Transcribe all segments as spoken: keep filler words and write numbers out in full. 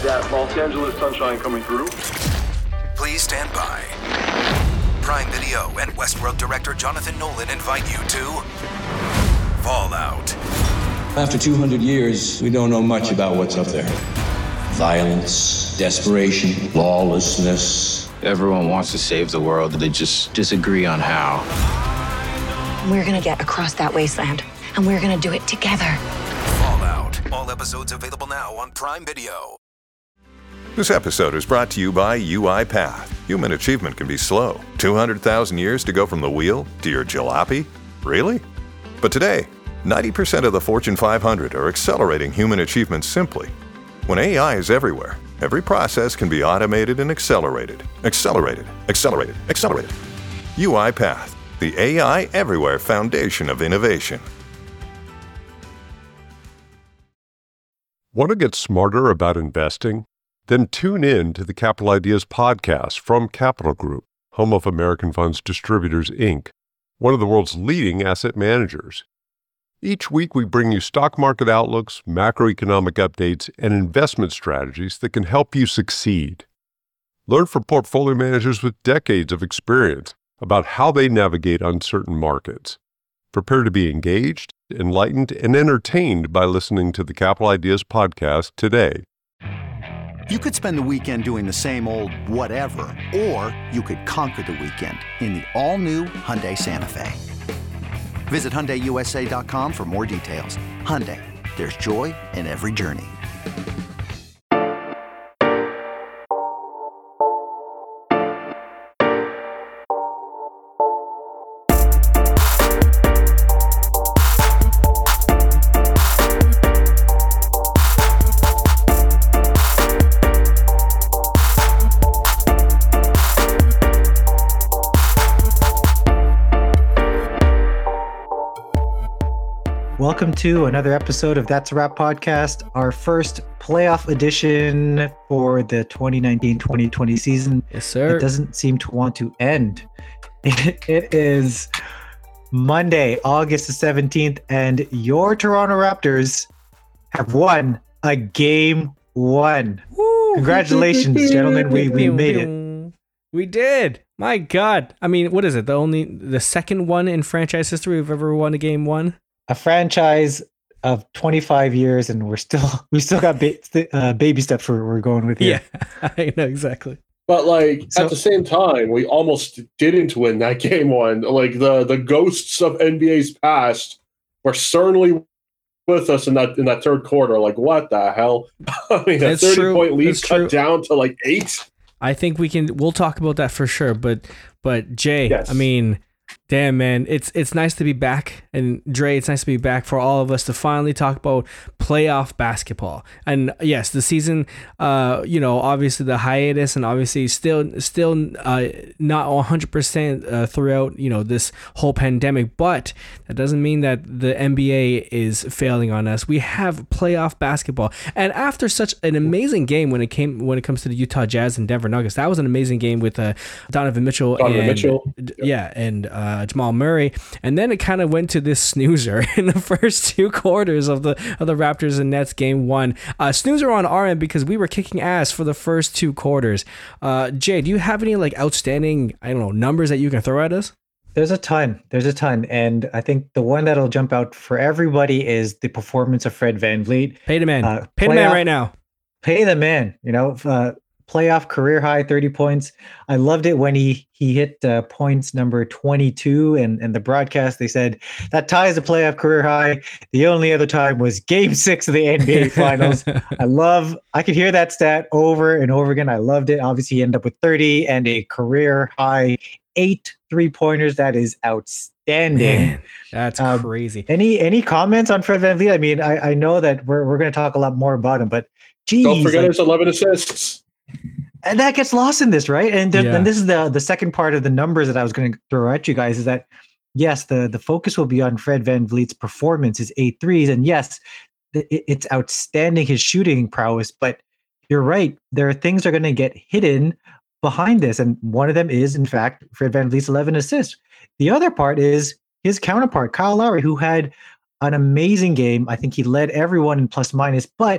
that Los Angeles sunshine coming through. Please stand by. Prime Video and Westworld director Jonathan Nolan invite you to Fallout. After two hundred years, we don't know much about what's up there. Violence, desperation, lawlessness. Everyone wants to save the world, they just disagree on how. We're gonna get across that wasteland, and we're gonna do it together. Fallout. All episodes available now on Prime Video. This episode is brought to you by UiPath. Human achievement can be slow. two hundred thousand years to go from the wheel to your jalopy? Really? But today, ninety percent of the Fortune five hundred are accelerating human achievement simply. When A I is everywhere, every process can be automated and accelerated. Accelerated, accelerated, accelerated. UiPath, the A I everywhere foundation of innovation. Want to get smarter about investing? Then tune in to the Capital Ideas podcast from Capital Group, home of American Funds Distributors, Incorporated, one of the world's leading asset managers. Each week we bring you stock market outlooks, macroeconomic updates, and investment strategies that can help you succeed. Learn from portfolio managers with decades of experience about how they navigate uncertain markets. Prepare to be engaged, enlightened, and entertained by listening to the Capital Ideas podcast today. You could spend the weekend doing the same old whatever, or you could conquer the weekend in the all-new Hyundai Santa Fe. Visit Hyundai U S A dot com for more details. Hyundai, there's joy in every journey. Welcome to another episode of That's a Wrap podcast, our first playoff edition for the twenty nineteen twenty twenty season. Yes, sir. It doesn't seem to want to end. It, it is Monday, August the seventeenth, and your Toronto Raptors have won a game one. Woo. Congratulations, gentlemen. We, we made it. We did. My God. I mean, what is it? The only, the second one in franchise history we've ever won a game one? A franchise of twenty-five years, and we're still we still got ba- uh, baby steps we're, we're going with here. Yeah, I know exactly. But like So- at the same time, we almost didn't win that game one. Like the the ghosts of N B A's past were certainly with us in that in that third quarter. Like what the hell? I mean, a That's thirty true. point lead That's cut true. down to like eight. I think we can. We'll talk about that for sure. But but Jay, Yes. I mean, damn man, it's it's nice to be back, and Dre, it's nice to be back for all of us to finally talk about playoff basketball. And yes, the season, uh, you know, obviously the hiatus, and obviously still still uh, not one hundred percent uh, throughout, you know, this whole pandemic. But that doesn't mean that the N B A is failing on us. We have playoff basketball, and after such an amazing game when it came when it comes to the Utah Jazz and Denver Nuggets, that was an amazing game with uh, Donovan Mitchell Donovan and Mitchell. yeah, and uh, Jamal Murray, and then it kind of went to this snoozer in the first two quarters of the of the Raptors and Nets game one. Uh, snoozer on our end because we were kicking ass for the first two quarters. Uh, Jay, do you have any like outstanding, I don't know, numbers that you can throw at us? There's a ton. There's a ton. And I think the one that'll jump out for everybody is the performance of Fred VanVleet. Pay the man. Uh, Pay the man playoff- right now. Pay the man, you know, uh, playoff career high thirty points. I loved it when he he hit uh, points number twenty-two, and, and the broadcast, they said that ties the playoff career high. The only other time was game six of the N B A finals. I love, I could hear that stat over and over again. I loved it. Obviously he ended up with thirty and a career high eight three pointers. That is outstanding. Man, that's Um, crazy. Any, any comments on Fred VanVleet? I mean, I, I know that we're, we're going to talk a lot more about him, but geez, Don't forget like- his eleven assists. and that gets lost in this, right? And, th- Yeah. and this is the the second part of the numbers that I was going to throw at you guys is that, yes, the, the focus will be on Fred VanVleet's performance, his eight threes. And yes, th- it, it's outstanding, his shooting prowess. But you're right. There are things that are going to get hidden behind this. And one of them is, in fact, Fred VanVleet's eleven assists. The other part is his counterpart, Kyle Lowry, who had an amazing game. I think he led everyone in plus minus, but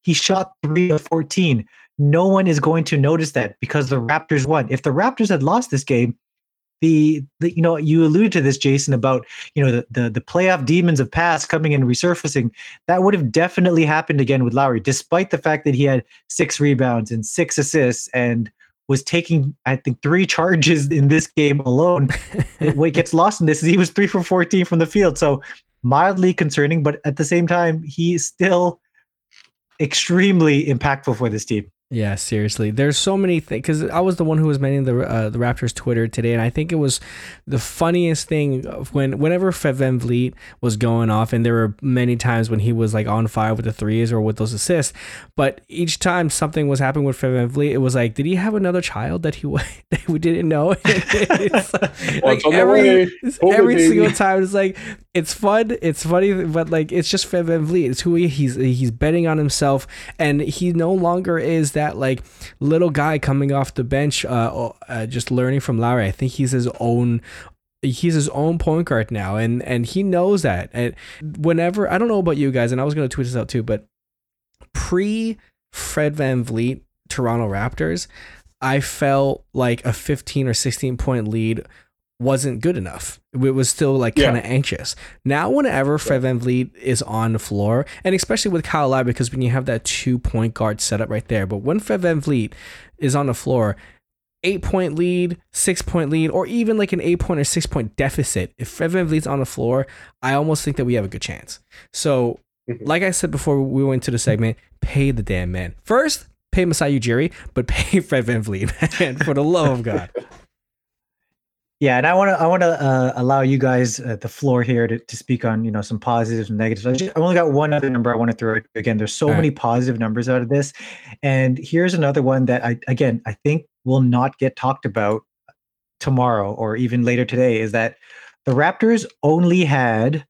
he shot three of fourteen. No one is going to notice that because the Raptors won. If the Raptors had lost this game, the, the you know, you alluded to this, Jason, about, you know, the, the the playoff demons of past coming and resurfacing. That would have definitely happened again with Lowry, despite the fact that he had six rebounds and six assists and was taking, I think, three charges in this game alone. What gets lost in this is he was three for fourteen from the field. So mildly concerning, but at the same time, he is still extremely impactful for this team. Yeah, seriously. There's so many things, because I was the one who was managing the uh, the Raptors Twitter today, and I think it was the funniest thing when whenever Fred VanVleet was going off, and there were many times when he was like on fire with the threes or with those assists, but each time something was happening with Fred VanVleet, it was like, did he have another child that he that we didn't know? It's like, like every every single time, it's like, it's fun, it's funny, but like it's just Fred VanVleet. It's who he he's he's betting on himself, and he no longer is that. That like little guy coming off the bench, uh, uh, just learning from Lowry. I think he's his own. He's his own point guard now, and and he knows that. And whenever, I don't know about you guys, and I was gonna tweet this out too, but pre Fred VanVleet Toronto Raptors, I felt like a fifteen or sixteen point lead wasn't good enough. It was still like kind of yeah. anxious. Now, whenever Fred VanVleet is on the floor, and especially with Kyle Lowry, because when you have that two point guard setup right there, but when Fred VanVleet is on the floor, eight point lead, six point lead, or even like an eight point or six point deficit, if Fred VanVleet's on the floor, I almost think that we have a good chance. So, like I said before we went to the segment, pay the damn man. First, pay Masai Ujiri, but pay Fred VanVleet, man, for the love of God. Yeah, and I want to I want to uh, allow you guys uh, the floor here to, to speak on, you know, some positives and negatives. I just, I've only got one other number I want to throw out. Again, there's so All many right. positive numbers out of this, and here's another one that I again I think will not get talked about tomorrow or even later today. Is that the Raptors only had,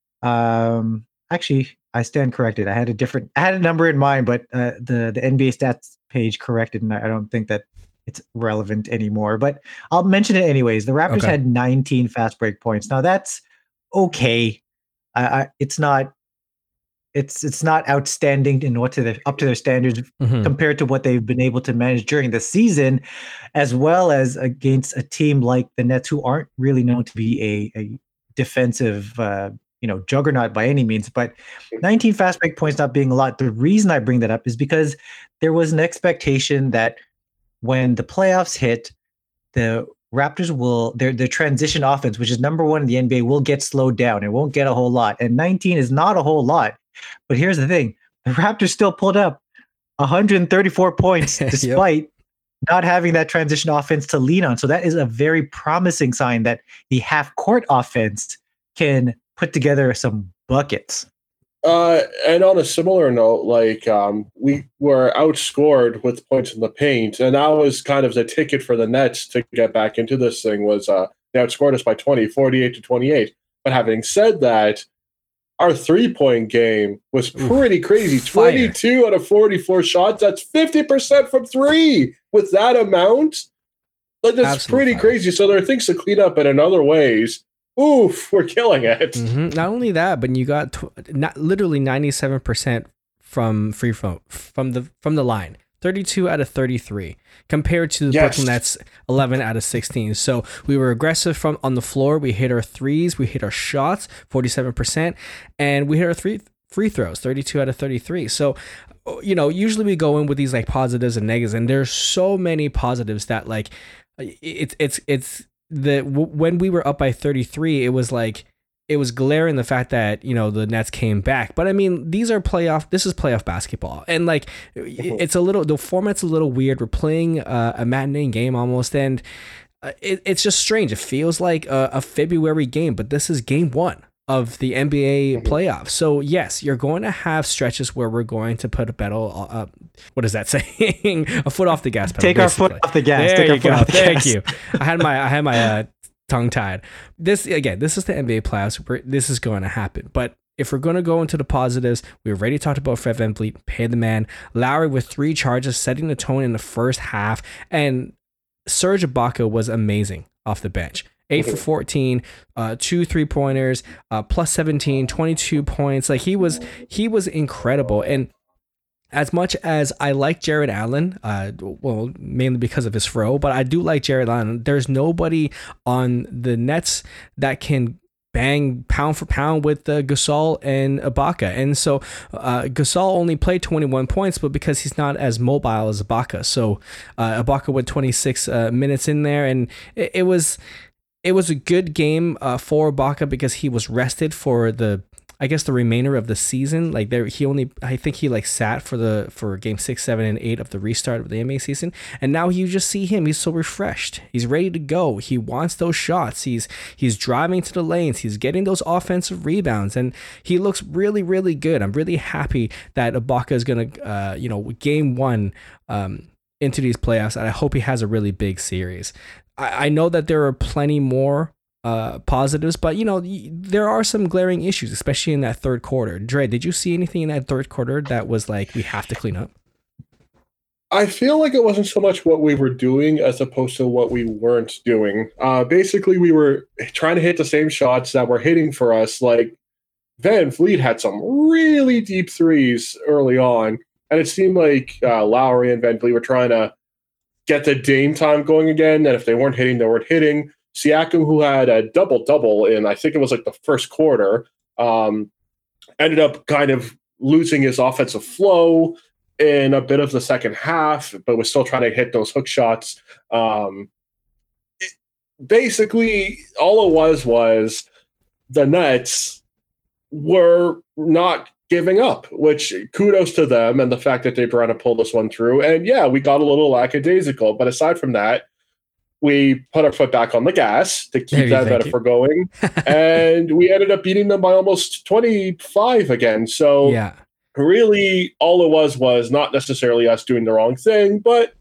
um, actually I stand corrected. I had a different I had a number in mind, but uh, the the N B A stats page corrected, and I don't think that it's relevant anymore, but I'll mention it anyways. The Raptors okay. had nineteen fast break points. Now that's okay. I, I, it's not, it's it's not outstanding in what to the up to their standards mm-hmm. compared to what they've been able to manage during the season, as well as against a team like the Nets, who aren't really known to be a, a defensive, uh, you know, juggernaut by any means. But nineteen fast break points not being a lot. The reason I bring that up is because there was an expectation that when the playoffs hit, the Raptors will, their their transition offense, which is number one in the N B A, will get slowed down. It won't get a whole lot. And nineteen is not a whole lot. But here's the thing. The Raptors still pulled up one hundred thirty-four points despite yep. not having that transition offense to lean on. So that is a very promising sign that the half-court offense can put together some buckets. Uh, and on a similar note, like um, we were outscored with points in the paint, and that was kind of the ticket for the Nets to get back into this thing. Was uh, they outscored us by twenty, forty-eight to twenty-eight. But having said that, our three-point game was pretty Ooh, crazy. Fire. twenty-two out of forty-four shots. That's fifty percent from three. With that amount, like that's Absolute pretty fire. crazy. So there are things to clean up, and in other ways, oof, we're killing it. Mm-hmm. Not only that, but you got tw- not literally ninety-seven percent from free throw from the from the line. thirty-two out of thirty-three compared to the yes. Brooklyn Nets eleven out of sixteen. So we were aggressive from on the floor. We hit our threes, we hit our shots, forty-seven percent, and we hit our three free throws, thirty-two out of thirty-three. So, you know, usually we go in with these like positives and negatives, and there's so many positives that like it's it's it's the when we were up by thirty-three, it was like it was glaring the fact that, you know, the Nets came back. But I mean, these are playoff this is playoff basketball, and like it's a little the format's a little weird. We're playing uh, a matinee game almost, and uh, it, it's just strange. It feels like a, a February game, but this is game one of the N B A playoffs. So yes, you're going to have stretches where we're going to put a pedal, uh, what is that saying? A foot off the gas pedal. Take basically. our foot off the gas. There Take you our foot go. off the Thank gas. you. I had my I had my uh, tongue tied. This again, this is the N B A playoffs. We're, this is going to happen. But if we're going to go into the positives, we already talked about Fred VanVleet, pay the man. Lowry with three charges, setting the tone in the first half, and Serge Ibaka was amazing off the bench. eight for fourteen, uh, two three-pointers, uh, plus seventeen, twenty-two points. Like he was, he was incredible. And as much as I like Jared Allen, uh, well, mainly because of his throw, but I do like Jared Allen. There's nobody on the Nets that can bang pound for pound with uh, Gasol and Ibaka. And so uh, Gasol only played twenty-one points, but because he's not as mobile as Ibaka. So uh, Ibaka went twenty-six uh, minutes in there, and it, it was it was a good game uh, for Ibaka because he was rested for the I guess the remainder of the season. Like there, he only, I think he like sat for the, for game six, seven, and eight of the restart of the N B A season. And now you just see him. He's so refreshed. He's ready to go. He wants those shots. He's, he's driving to the lanes. He's getting those offensive rebounds, and he looks really, really good. I'm really happy that Ibaka is going to, uh, you know, game one, um, into these playoffs. And I hope he has a really big series. I, I know that there are plenty more uh positives, but you know, there are some glaring issues, especially in that third quarter. Dre, did you see anything in that third quarter that was like, we have to clean up? I feel like it wasn't so much what we were doing as opposed to what we weren't doing. Uh basically, we were trying to hit the same shots that were hitting for us. Like Van Vliet had some really deep threes early on, and it seemed like uh, Lowry and Van Vliet were trying to get the Dame time going again, and if they weren't hitting, they weren't hitting. Siakam, who had a double-double in, I think it was like the first quarter, um, ended up kind of losing his offensive flow in a bit of the second half, but was still trying to hit those hook shots. Um, it, basically, all it was was the Nets were not giving up, which kudos to them and the fact that they were trying to pull this one through. And yeah, we got a little lackadaisical, but aside from that, we put our foot back on the gas to keep that metaphor going, and we ended up beating them by almost twenty-five again. So yeah, really all it was was not necessarily us doing the wrong thing, but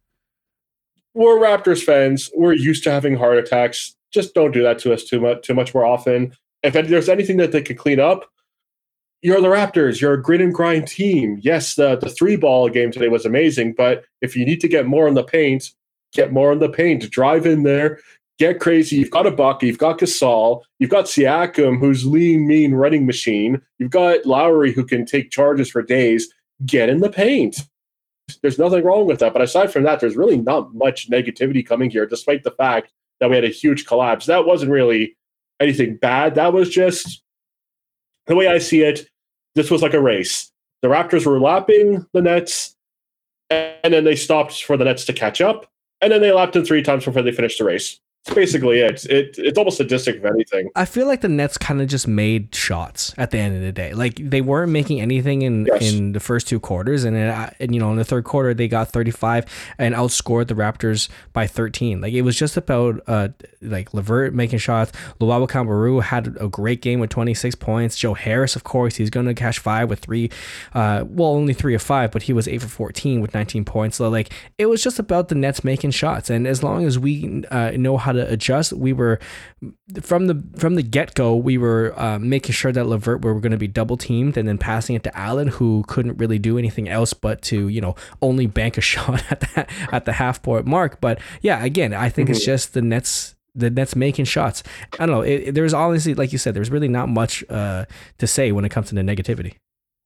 we're Raptors fans. We're used to having heart attacks. Just don't do that to us too much, too much more often. If there's anything that they can clean up, you're the Raptors. You're a grit and grind team. Yes, the, the three ball game today was amazing, but if you need to get more in the paint, get more in the paint, drive in there, get crazy. You've got Ibaka, you've got Gasol, you've got Siakam, who's lean, mean running machine. You've got Lowry, who can take charges for days. Get in the paint. There's nothing wrong with that. But aside from that, there's really not much negativity coming here, despite the fact that we had a huge collapse. That wasn't really anything bad. That was just the way I see it. This was like a race. The Raptors were lapping the Nets, and then they stopped for the Nets to catch up. And then they lapped them three times before they finished the race. It's basically it. it. It's almost sadistic of anything. I feel like the Nets kind of just made shots at the end of the day. Like they weren't making anything in, yes. in the first two quarters, and, it, and you know in the third quarter they got thirty-five and outscored the Raptors by thirteen. Like it was just about uh like LeVert making shots. Luau Kambaru had a great game with twenty-six points. Joe Harris, of course, he's going to cash five with three. Uh, well, only three of five, but he was eight for fourteen with nineteen points. So like it was just about the Nets making shots, and as long as we uh, know how to adjust, we were from the from the get-go we were uh, making sure that LeVert we were going to be double teamed and then passing it to Allen, who couldn't really do anything else but to you know only bank a shot at the, at the half point mark. But yeah, again, I think mm-hmm. it's just the Nets the Nets making shots. I don't know, it, it, there's honestly, like you said, there's really not much uh, to say when it comes to the negativity.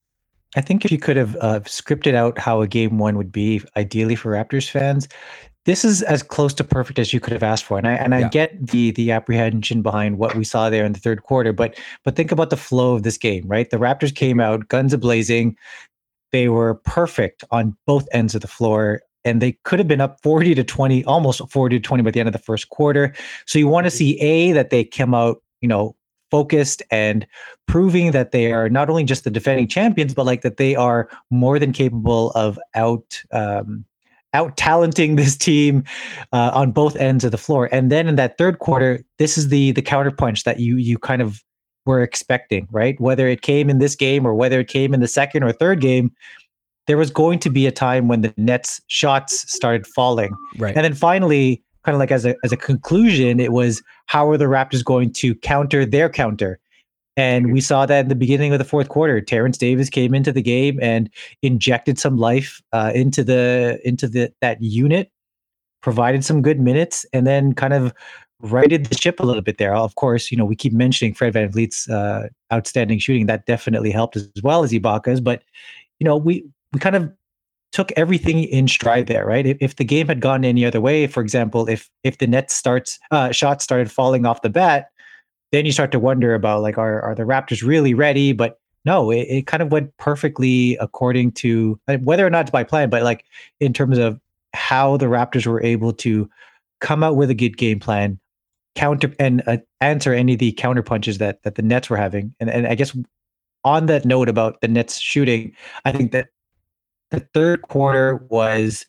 I think if you could have uh, scripted out how a game one would be ideally for Raptors fans, this is as close to perfect as you could have asked for. And I and I yeah. get the the apprehension behind what we saw there in the third quarter, but but think about the flow of this game, right? The Raptors came out guns a-blazing. They were perfect on both ends of the floor, and they could have been up forty to twenty, almost forty to twenty by the end of the first quarter. So you want to see A, that they come out, you know, focused and proving that they are not only just the defending champions, but like that they are more than capable of out um, out talenting this team uh, on both ends of the floor. And then in that third quarter, this is the the counterpunch that you you kind of were expecting, right? Whether it came in this game or whether it came in the second or third game, there was going to be a time when the Nets shots started falling. Right. And then finally, kind of like as a as a conclusion, it was how are the Raptors going to counter their counter? And we saw that in the beginning of the fourth quarter. Terrence Davis came into the game and injected some life uh, into the into the that unit, provided some good minutes, and then kind of righted the ship a little bit there. Of course, you know, we keep mentioning Fred VanVleet's uh, outstanding shooting. That definitely helped as well as Ibaka's. But, you know, we we kind of took everything in stride there, right? If, if the game had gone any other way, for example, if if the net starts uh, shots started falling off the bat, then you start to wonder about like, are are the Raptors really ready? But no, it, it kind of went perfectly according to like, whether or not it's by plan, but like in terms of how the Raptors were able to come out with a good game plan, counter and uh, answer any of the counter punches that that the Nets were having. And and I guess on that note about the Nets shooting, I think that the third quarter was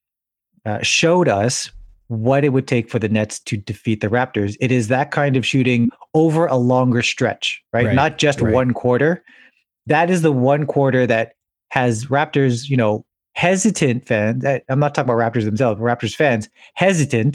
uh, showed us what it would take for the Nets to defeat the Raptors. It is that kind of shooting over a longer stretch, right? right Not just right. one quarter. That is the one quarter that has Raptors, you know, hesitant fans. I'm not talking about Raptors themselves, but Raptors fans hesitant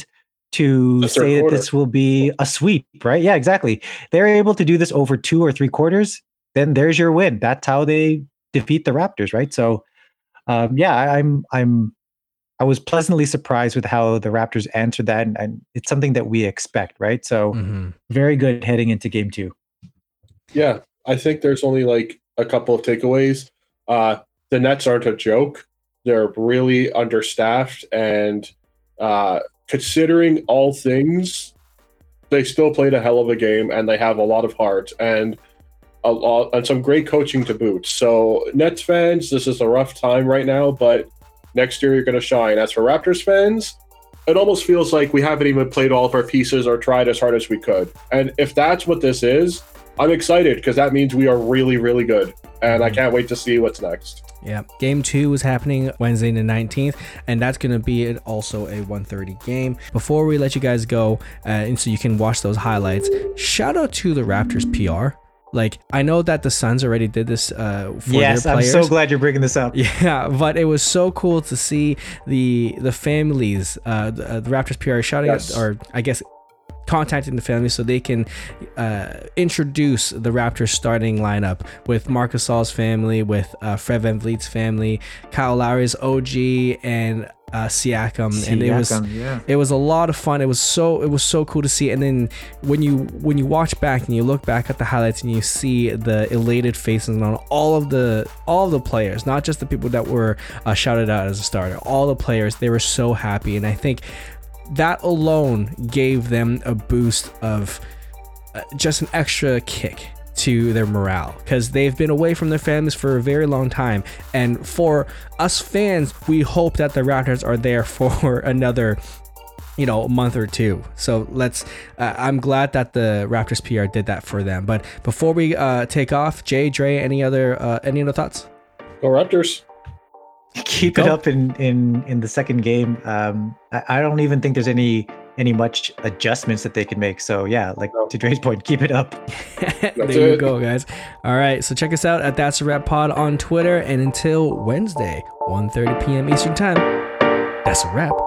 to the say that this will be a sweep, right? Yeah, exactly. They're able to do this over two or three quarters. Then there's your win. That's how they defeat the Raptors, right? So, um, yeah, I, I'm, I'm, I was pleasantly surprised with how the Raptors answered that, and, and it's something that we expect, right? So, mm-hmm. very good heading into game two. Yeah, I think there's only like a couple of takeaways. Uh, the Nets aren't a joke. They're really understaffed, and uh, considering all things, they still played a hell of a game, and they have a lot of heart and a lot and some great coaching to boot. So, Nets fans, this is a rough time right now, but next year you're going to shine. As for Raptors fans, it almost feels like we haven't even played all of our pieces or tried as hard as we could. And if that's what this is, I'm excited because that means we are really, really good. And I can't wait to see what's next. Yeah, game two is happening Wednesday the nineteenth, and that's going to be also a one thirty game. Before we let you guys go, uh, and so you can watch those highlights, shout out to the Raptors P R. Like, I know that the Suns already did this uh, for yes, their players. I'm so glad you're bringing this up. Yeah, but it was so cool to see the the families, uh, the, uh, the Raptors P R shouting yes. out, or I guess contacting the families so they can uh, introduce the Raptors starting lineup with Marc Gasol's family, with uh, Fred VanVleet's family, Kyle Lowry's O G, and uh, Siakam. Siakam, and it was yeah. it was a lot of fun. It was so it was so cool to see. And then when you when you watch back and you look back at the highlights and you see the elated faces on all of the all of the players, not just the people that were uh, shouted out as a starter, all the players, they were so happy. And I think that alone gave them a boost of uh, just an extra kick to their morale, because they've been away from their families for a very long time. And for us fans, we hope that the Raptors are there for another, you know, month or two. So let's, uh, I'm glad that the Raptors P R did that for them. But before we uh, take off, Jay, Dre, any other, uh, any other thoughts? Go Raptors. Keep Go. it up in, in, in the second game. Um, I, I don't even think there's any any much adjustments that they can make. So yeah, like no. to Dre's point, keep it up. There you it. go, guys. All right, so check us out at That's a Wrap Pod on Twitter. And until Wednesday, one thirty p.m. Eastern Time, that's a wrap.